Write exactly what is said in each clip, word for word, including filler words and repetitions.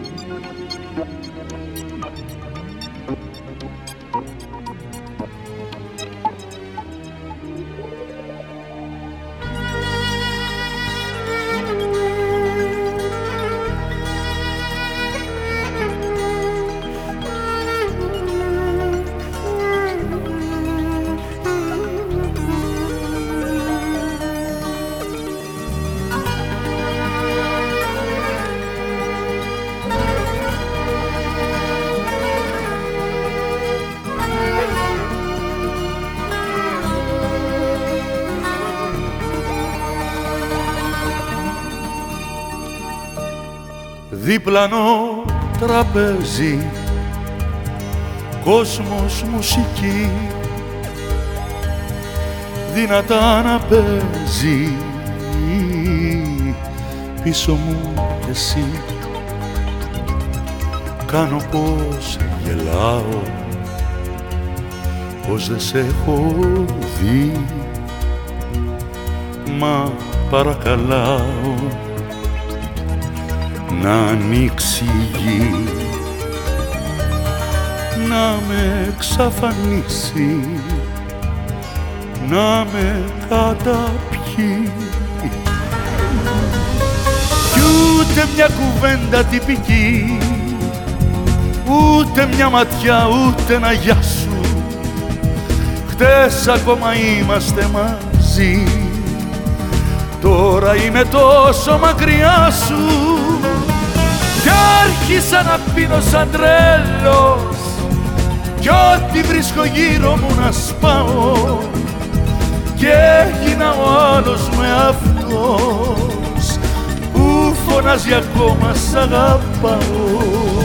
Διπλανό τραπέζι, κόσμος μουσική, δυνατά να παίζει, πίσω μου εσύ. Κάνω πως γελάω, πως δεν σε έχω δει, μα παρακαλάω να ανοίξει η γη, να με εξαφανίσει, να με καταπιεί. Κι ούτε μια κουβέντα τυπική, ούτε μια ματιά, ούτε ένα γεια σου. Χτες ακόμα είμαστε μαζί, τώρα είμαι τόσο μακριά σου. Κι άρχισα να πίνω σαν τρέλος, κι ό,τι βρίσκω γύρω μου να σπάω, και έγινα ο άλλος με αυτός που φωνάζει ακόμα σ' αγαπάω.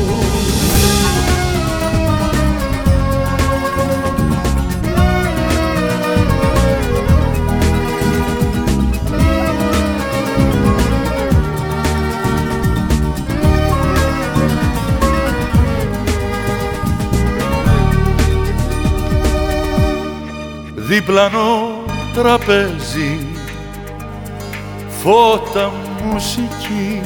Διπλανό τραπέζι, φώτα μουσική,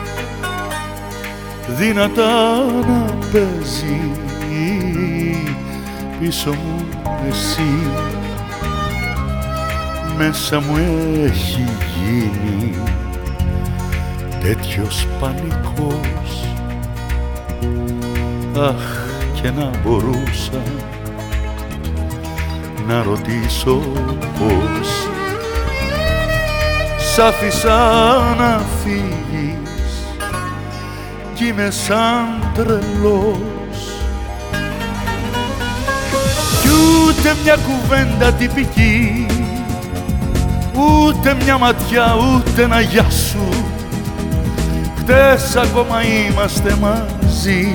δυνατά να παίζει, πίσω μου εσύ. Μέσα μου έχει γίνει τέτοιος πανικός, αχ, και να μπορούσα να ρωτήσω πώς σ' άφησα να φύγεις κι είμαι σαν τρελός. Κι ούτε μια κουβέντα τυπική, ούτε μια ματιά, ούτε ένα γεια σου. Χτες ακόμα είμαστε μαζί,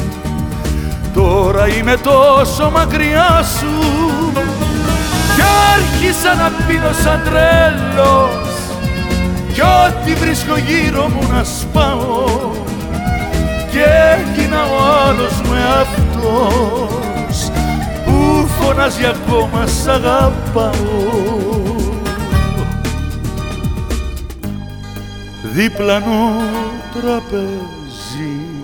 τώρα είμαι τόσο μακριά σου. Κι άρχισα να πίνω σαν τρέλος, κι ό,τι βρίσκω γύρω μου να σπάω, και έγινα ο άλλος με αυτός που φωνάζει ακόμα σ' αγαπάω. Διπλανό τραπέζι,